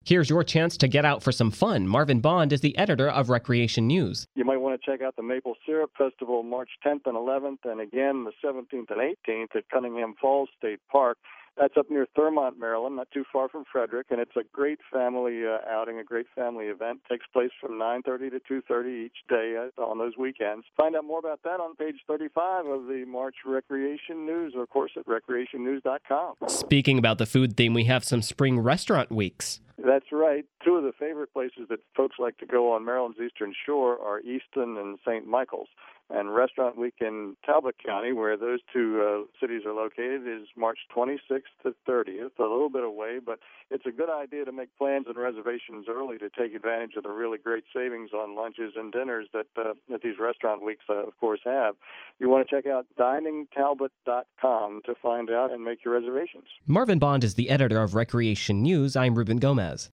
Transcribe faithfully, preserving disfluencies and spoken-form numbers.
Here's your chance to get out for some fun. Marvin Bond is the editor of Recreation News. You might want to check out the Maple Syrup Festival March tenth and eleventh, and again the seventeenth and eighteenth at Cunningham Falls State Park. That's up near Thurmont, Maryland, not too far from Frederick, and it's a great family uh, outing, a great family event. Takes place from nine thirty to two thirty each day uh, on those weekends. Find out more about that on page thirty-five of the March Recreation News, or of course at recreation news dot com. Speaking about the food theme, we have some spring restaurant weeks. That's right. Two of the favorite places that folks like to go on Maryland's Eastern Shore are Easton and Saint Michael's. And Restaurant Week in Talbot County, where those two uh, cities are located, is March twenty-sixth to thirtieth, a little bit away, but it's a good idea to make plans and reservations early to take advantage of the really great savings on lunches and dinners that, uh, that these restaurant weeks, uh, of course, have. You want to check out dining talbot dot com to find out and make your reservations. Marvin Bond is the editor of Recreation News. I'm Ruben Gomez.